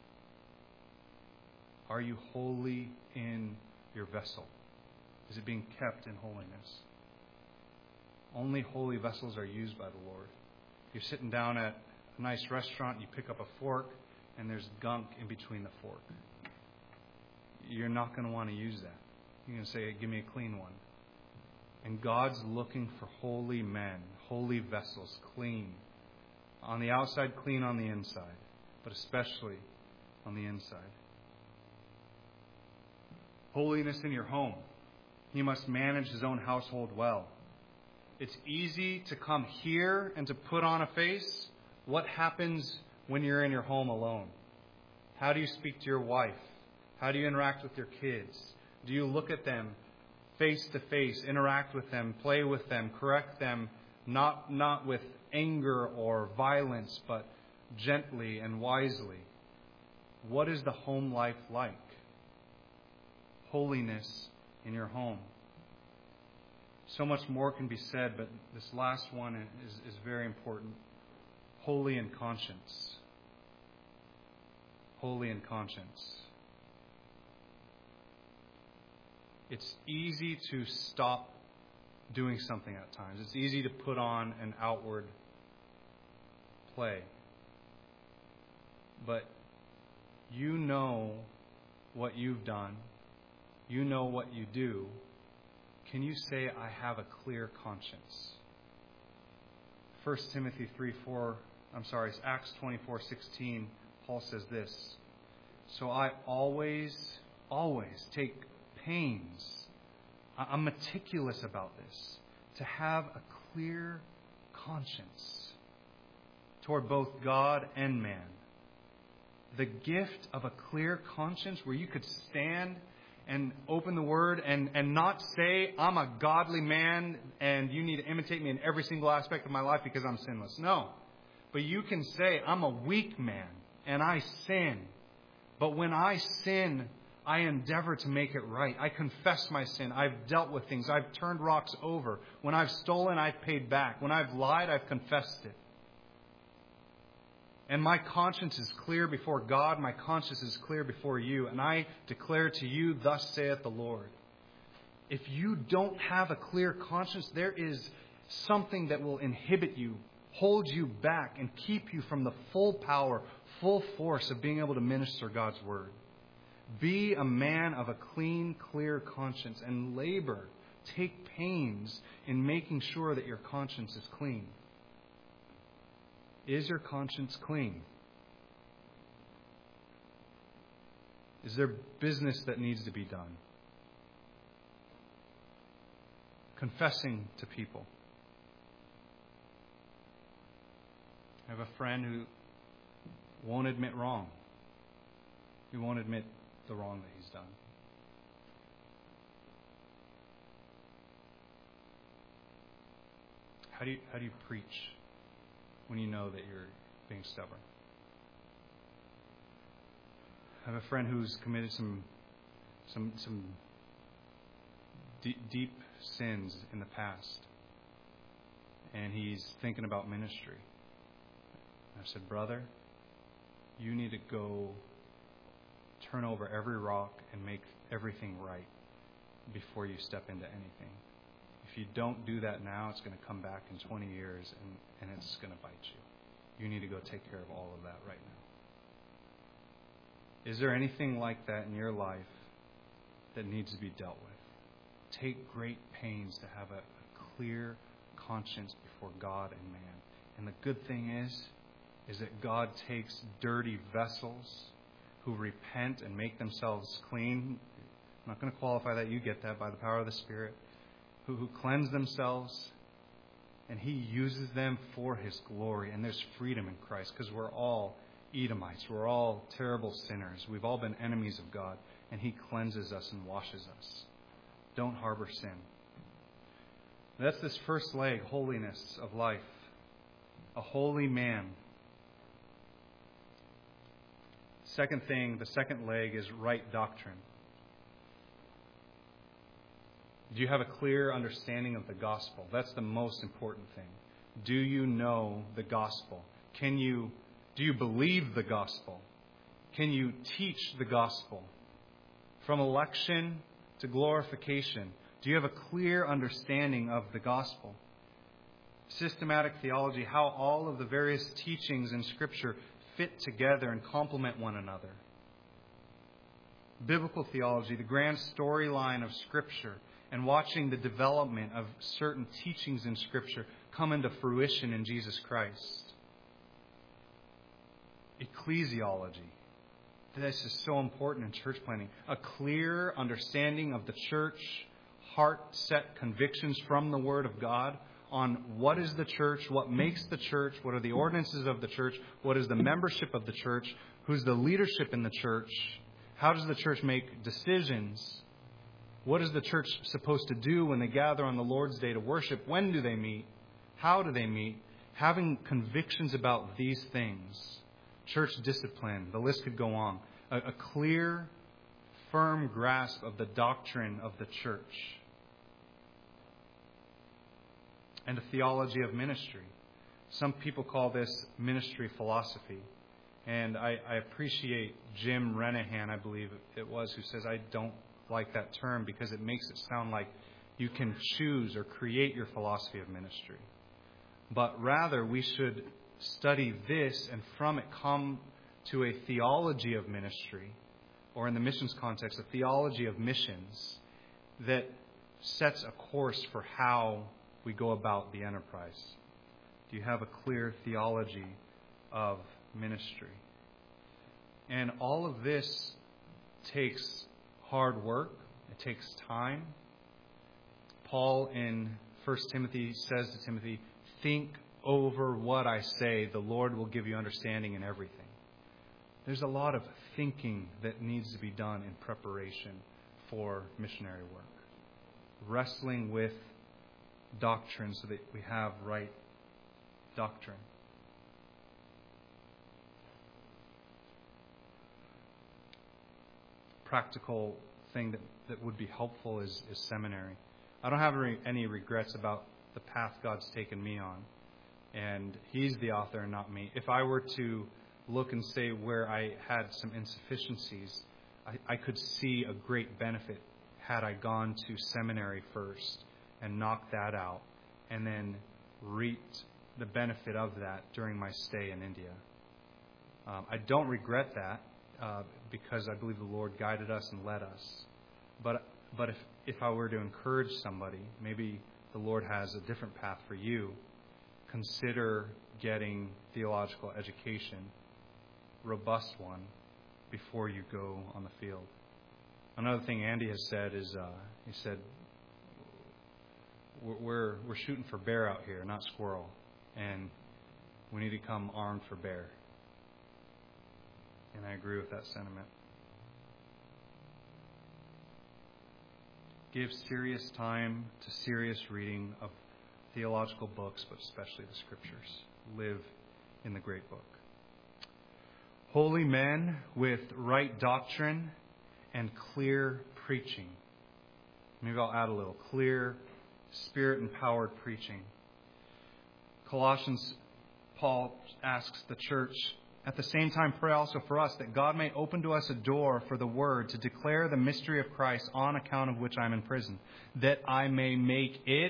Are you holy in your vessel? Is it being kept in holiness? Only holy vessels are used by the Lord. You're sitting down at a nice restaurant, you pick up a fork, and there's gunk in between the fork. You're not going to want to use that. You're going to say, give me a clean one. And God's looking for holy men, holy vessels, clean. On the outside, clean on the inside, but especially on the inside. Holiness in your home. He must manage his own household well. It's easy to come here and to put on a face. What happens when you're in your home alone? How do you speak to your wife? How do you interact with your kids? Do you look at them face to face, interact with them, play with them, correct them, not with anger or violence, but gently and wisely? What is the home life like? Holiness in your home. So much more can be said, but this last one is very important. Holy in conscience. Holy in conscience. It's easy to stop doing something at times. It's easy to put on an outward play. But you know what you've done. You know what you do. Can you say, I have a clear conscience? 1 Timothy 3:4, Acts 24:16, Paul says this. So I always take pains. I'm meticulous about this. To have a clear conscience toward both God and man. The gift of a clear conscience where you could stand and open the Word and not say, I'm a godly man and you need to imitate me in every single aspect of my life because I'm sinless. No. But you can say, I'm a weak man and I sin. But when I sin, I endeavor to make it right. I confess my sin. I've dealt with things. I've turned rocks over. When I've stolen, I've paid back. When I've lied, I've confessed it. And my conscience is clear before God. My conscience is clear before you. And I declare to you, thus saith the Lord. If you don't have a clear conscience, there is something that will inhibit you, hold you back, and keep you from the full power, full force of being able to minister God's Word. Be a man of a clean, clear conscience and labor. Take pains in making sure that your conscience is clean. Is your conscience clean? Is there business that needs to be done? Confessing to people. I have a friend who won't admit wrong. He won't admit the wrong that he's done. How do you preach when you know that you're being stubborn? I have a friend who's committed some deep sins in the past, and he's thinking about ministry. I said, brother, you need to go turn over every rock and make everything right before you step into anything. If you don't do that now, it's going to come back in 20 years and it's going to bite you. You need to go take care of all of that right now. Is there anything like that in your life that needs to be dealt with? Take great pains to have a clear conscience before God and man. And the good thing is that God takes dirty vessels who repent and make themselves clean. I'm not going to qualify that. You get that by the power of the Spirit. Who cleanse themselves, and He uses them for His glory. And there's freedom in Christ, because we're all Edomites. We're all terrible sinners. We've all been enemies of God, and He cleanses us and washes us. Don't harbor sin. That's this first leg, holiness of life. A holy man. Second thing, the second leg is right doctrine. Do you have a clear understanding of the gospel? That's the most important thing. Do you know the gospel? Do you believe the gospel? Can you teach the gospel? From election to glorification, do you have a clear understanding of the gospel? Systematic theology, how all of the various teachings in Scripture fit together and complement one another. Biblical theology, the grand storyline of Scripture, and watching the development of certain teachings in Scripture come into fruition in Jesus Christ. Ecclesiology. This is so important in church planning. A clear understanding of the church, heart-set convictions from the Word of God on what is the church, what makes the church, what are the ordinances of the church, what is the membership of the church, who's the leadership in the church, how does the church make decisions, what is the church supposed to do when they gather on the Lord's Day to worship, when do they meet, how do they meet, having convictions about these things. Church discipline, the list could go on. A clear, firm grasp of the doctrine of the church. And a theology of ministry. Some people call this ministry philosophy. And I appreciate Jim Renahan, I believe it was, who says, I don't like that term because it makes it sound like you can choose or create your philosophy of ministry. But rather, we should study this and from it come to a theology of ministry, or in the missions context, a theology of missions that sets a course for how we go about the enterprise. Do you have a clear theology of ministry? And all of this takes hard work. It takes time. Paul in 1 Timothy says to Timothy, think over what I say. The Lord will give you understanding in everything. There's a lot of thinking that needs to be done in preparation for missionary work. Wrestling with doctrine so that we have right doctrine. Practical thing that would be helpful is seminary. I don't have any regrets about the path God's taken me on. And He's the author and not me. If I were to look and say where I had some insufficiencies, I could see a great benefit had I gone to seminary first and knocked that out and then reaped the benefit of that during my stay in India. I don't regret that because I believe the Lord guided us and led us. But if I were to encourage somebody, maybe the Lord has a different path for you, consider getting theological education, robust one, before you go on the field. Another thing Andy has said is, he said, we're shooting for bear out here, not squirrel, and we need to come armed for bear. And I agree with that sentiment. Give serious time to serious reading of theological books, but especially the Scriptures. Live in the great book. Holy men with right doctrine and clear preaching. Maybe I'll add a little. Clear, Spirit-empowered preaching. Colossians, Paul asks the church, at the same time pray also for us that God may open to us a door for the word to declare the mystery of Christ, on account of which I am in prison, that I may make it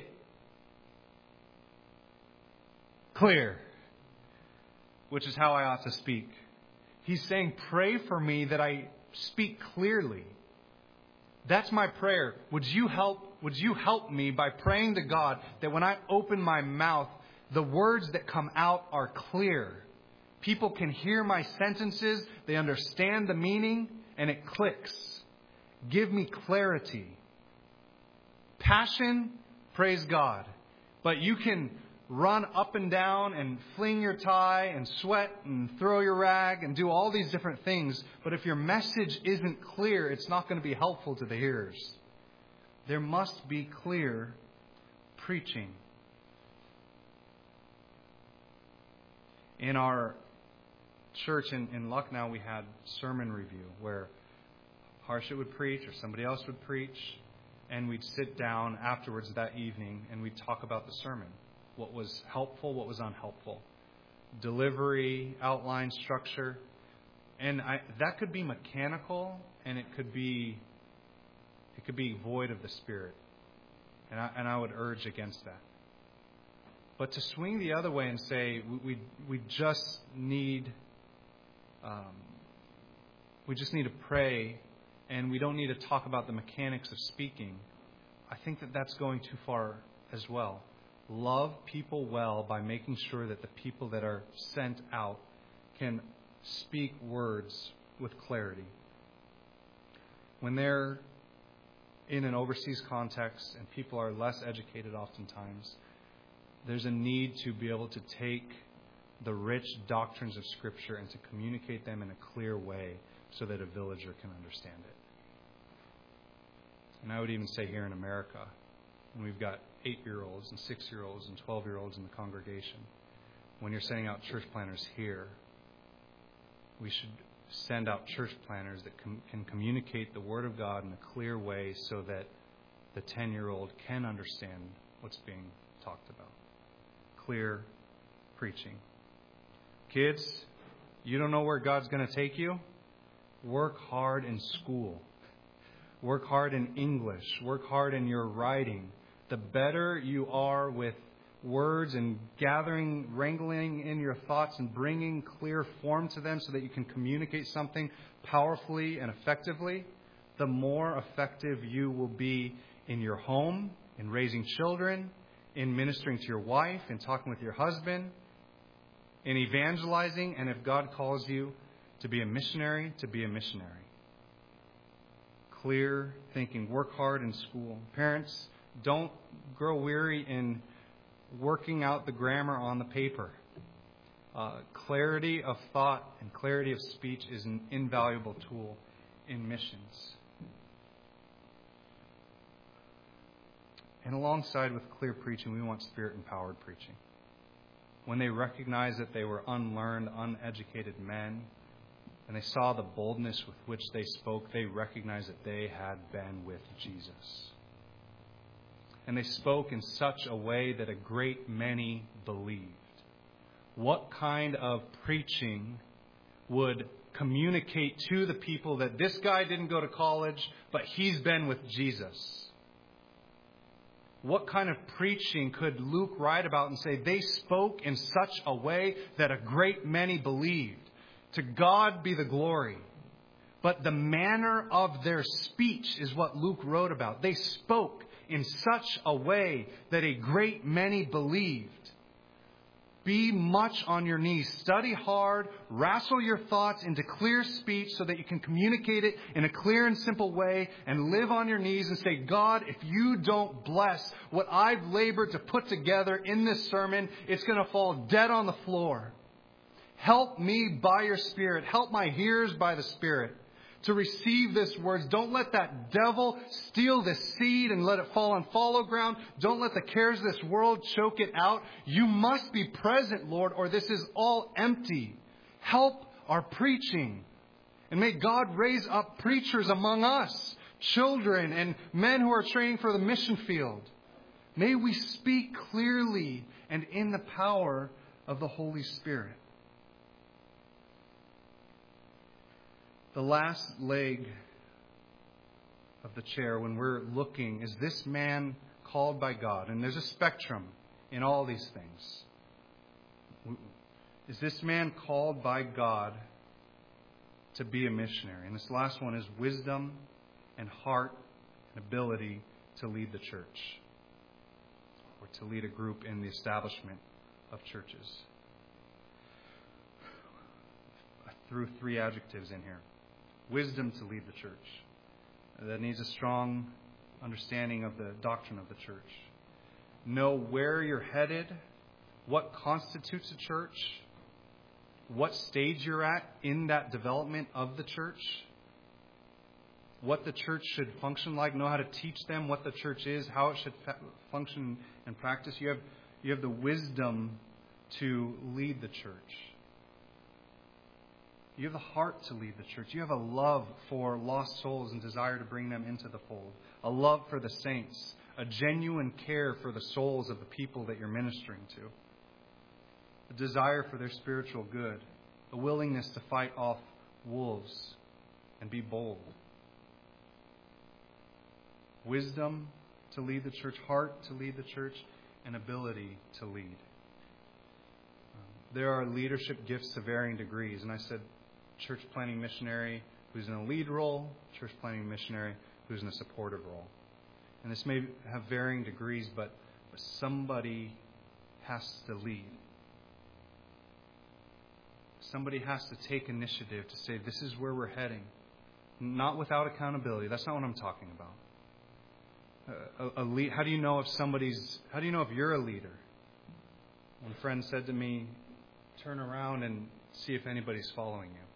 clear, which is how I ought to speak. He's saying, pray for me that I speak clearly. That's my prayer. Would you help me by praying to God that when I open my mouth, the words that come out are clear. People can hear my sentences, they understand the meaning, and it clicks. Give me clarity. Passion, praise God. But you can run up and down and fling your tie and sweat and throw your rag and do all these different things. But if your message isn't clear, it's not going to be helpful to the hearers. There must be clear preaching. In our church in Lucknow, we had sermon review where Harsha would preach or somebody else would preach, and we'd sit down afterwards that evening and we'd talk about the sermon. What was helpful, what was unhelpful. Delivery, outline, structure. And that could be mechanical, and it could be void of the Spirit. And I would urge against that. But to swing the other way and say we just need to pray, and we don't need to talk about the mechanics of speaking, I think that's going too far as well. Love people well by making sure that the people that are sent out can speak words with clarity. When they're in an overseas context and people are less educated oftentimes, there's a need to be able to take the rich doctrines of Scripture and to communicate them in a clear way so that a villager can understand it. And I would even say here in America, when we've got 8-year-olds and 6-year-olds and 12-year-olds in the congregation, when you're sending out church planners here, we should send out church planners that can communicate the Word of God in a clear way so that the 10-year-old can understand what's being talked about. Clear preaching. Kids, you don't know where God's going to take you? Work hard in school. Work hard in English. Work hard in your writing. The better you are with words and wrangling in your thoughts and bringing clear form to them so that you can communicate something powerfully and effectively, the more effective you will be in your home, in raising children, in ministering to your wife, in talking with your husband, in evangelizing, and if God calls you to be a missionary, to be a missionary. Clear thinking. Work hard in school. Parents, don't grow weary in working out the grammar on the paper. Clarity of thought and clarity of speech is an invaluable tool in missions. And alongside with clear preaching, we want Spirit-empowered preaching. When they recognized that they were unlearned, uneducated men, and they saw the boldness with which they spoke, they recognized that they had been with Jesus. And they spoke in such a way that a great many believed. What kind of preaching would communicate to the people that this guy didn't go to college, but he's been with Jesus? What kind of preaching could Luke write about and say they spoke in such a way that a great many believed? To God be the glory. But the manner of their speech is what Luke wrote about. They spoke in such a way that a great many believed. Be much on your knees. Study hard. Wrestle your thoughts into clear speech so that you can communicate it in a clear and simple way, and live on your knees and say, God, if you don't bless what I've labored to put together in this sermon, it's going to fall dead on the floor. Help me by your Spirit. Help my hearers by the Spirit to receive this word. Don't let that devil steal this seed and let it fall on fallow ground. Don't let the cares of this world choke it out. You must be present, Lord, or this is all empty. Help our preaching. And may God raise up preachers among us, children and men who are training for the mission field. May we speak clearly and in the power of the Holy Spirit. The last leg of the chair when we're looking, is this man called by God? And there's a spectrum in all these things. Is this man called by God to be a missionary. And this last one is wisdom and heart and ability to lead the church, or to lead a group in the establishment of churches. I threw 3 adjectives in here. Wisdom to lead the church. That needs a strong understanding of the doctrine of the church. Know where you're headed, what constitutes a church, what stage you're at in that development of the church, what the church should function like, know how to teach them what the church is, how it should function and practice. You have the wisdom to lead the church. You have the heart to lead the church. You have a love for lost souls and desire to bring them into the fold. A love for the saints. A genuine care for the souls of the people that you're ministering to. A desire for their spiritual good. A willingness to fight off wolves and be bold. Wisdom to lead the church. Heart to lead the church. And ability to lead. There are leadership gifts to varying degrees. And I said, church planting missionary who's in a lead role, church planting missionary who's in a supportive role. And this may have varying degrees, but somebody has to lead. Somebody has to take initiative to say, this is where we're heading. Not without accountability. That's not what I'm talking about. How do you know if you're a leader? One friend said to me, turn around and see if anybody's following you.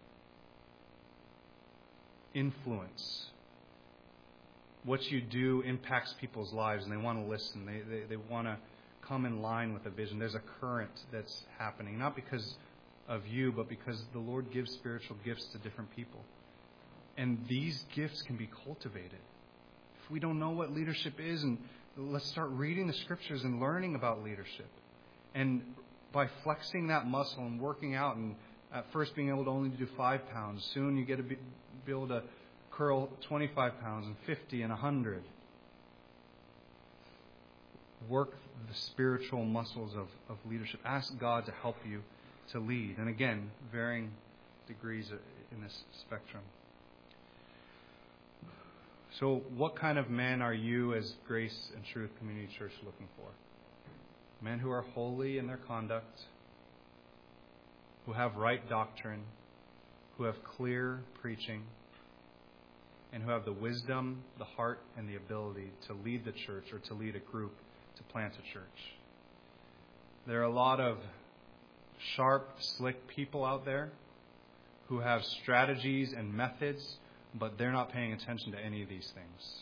Influence. What you do impacts people's lives, and they want to listen. They want to come in line with a vision. There's a current that's happening, not because of you, but because the Lord gives spiritual gifts to different people. And these gifts can be cultivated. If we don't know what leadership is, and let's start reading the Scriptures and learning about leadership. And by flexing that muscle and working out, and at first being able to only do 5 pounds, soon you get to be able to curl 25 pounds and 50 and 100. Work the spiritual muscles of leadership. Ask God to help you to lead. And again, varying degrees in this spectrum. So what kind of men are you as Grace and Truth Community Church looking for? Men who are holy in their conduct, who have right doctrine, who have clear preaching, and who have the wisdom, the heart, and the ability to lead the church or to lead a group to plant a church. There are a lot of sharp, slick people out there who have strategies and methods, but they're not paying attention to any of these things.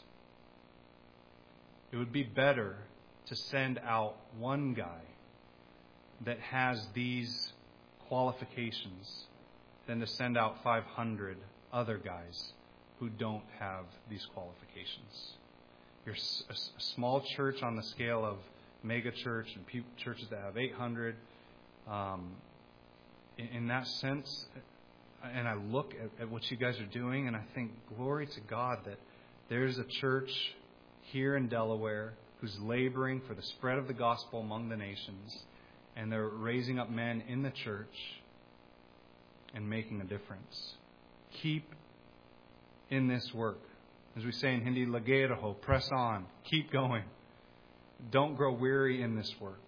It would be better to send out one guy that has these qualifications than to send out 500 other guys who don't have these qualifications. You're a small church on the scale of mega church and churches that have 800. In that sense, and I look at what you guys are doing, and I think, glory to God that there's a church here in Delaware who's laboring for the spread of the gospel among the nations, and they're raising up men in the church and making a difference. Keep in this work. As we say in Hindi, lage raho, press on, keep going. Don't grow weary in this work.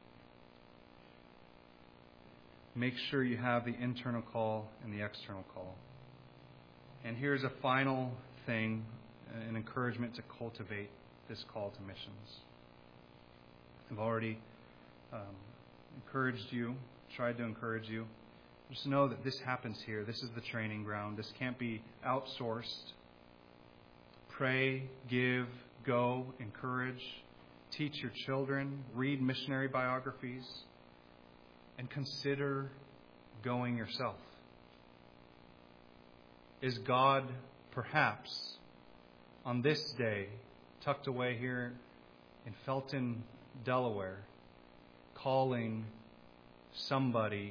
Make sure you have the internal call and the external call. And here's a final thing, an encouragement to cultivate this call to missions. I've already encouraged you, tried to encourage you. Just know that this happens here. This is the training ground. This can't be outsourced. Pray, give, go, encourage, teach your children, read missionary biographies, and consider going yourself. Is God perhaps on this day, tucked away here in Felton, Delaware, calling somebody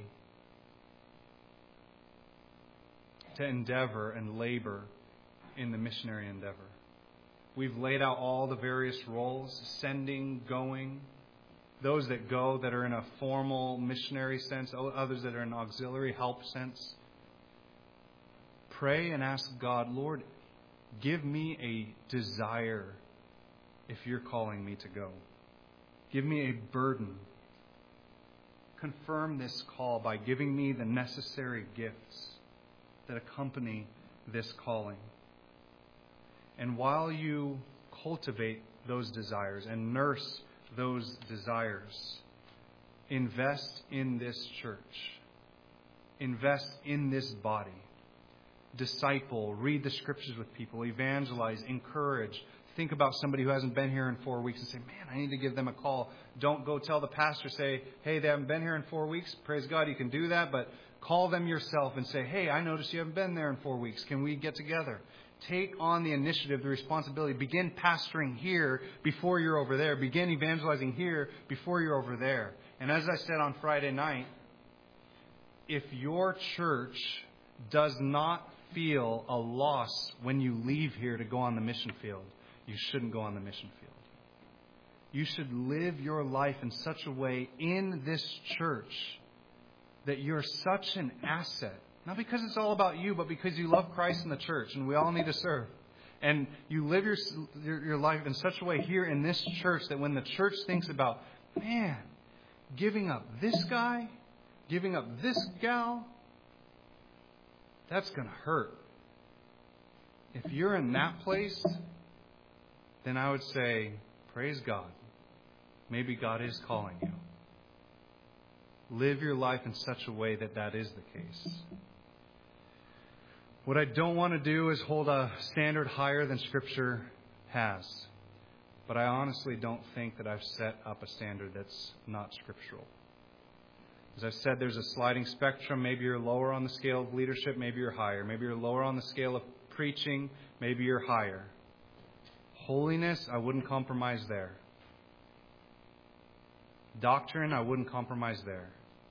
to endeavor and labor in the missionary endeavor? We've laid out all the various roles, sending, going. Those that go that are in a formal missionary sense, others that are in auxiliary help sense. pray and ask God, Lord, give me a desire if you're calling me to go. Give me a burden. Confirm this call by giving me the necessary gifts that accompany this calling. And while you cultivate those desires and nurse those desires, invest in this church. Invest in this body. Disciple, read the scriptures with people, evangelize, encourage. Think about somebody who hasn't been here in 4 weeks and say, man, I need to give them a call. Don't go tell the pastor, say, hey, they haven't been here in 4 weeks. Praise God, you can do that. But call them yourself and say, hey, I noticed you haven't been there in 4 weeks. Can we get together? Take on the initiative, the responsibility. Begin pastoring here before you're over there. Begin evangelizing here before you're over there. And as I said on Friday night, if your church does not feel a loss when you leave here to go on the mission field, you shouldn't go on the mission field. You should live your life in such a way in this church that you're such an asset. Not because it's all about you, but because you love Christ and the church, and we all need to serve. And you live your life in such a way here in this church that when the church thinks about, man, giving up this guy, giving up this gal, that's going to hurt. If you're in that place, then I would say, praise God. Maybe God is calling you. Live your life in such a way that that is the case. What I don't want to do is hold a standard higher than Scripture has. But I honestly don't think that I've set up a standard that's not scriptural. As I've said, there's a sliding spectrum. Maybe you're lower on the scale of leadership. Maybe you're higher. Maybe you're lower on the scale of preaching. Maybe you're higher. Holiness, I wouldn't compromise there. Doctrine, I wouldn't compromise there.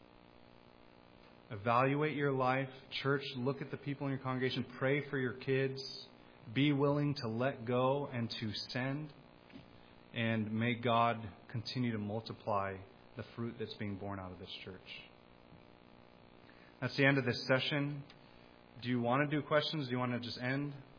Evaluate your life. Church, look at the people in your congregation. Pray for your kids. Be willing to let go and to send. And may God continue to multiply the fruit that's being born out of this church. That's the end of this session. Do you want to do questions? Do you want to just end?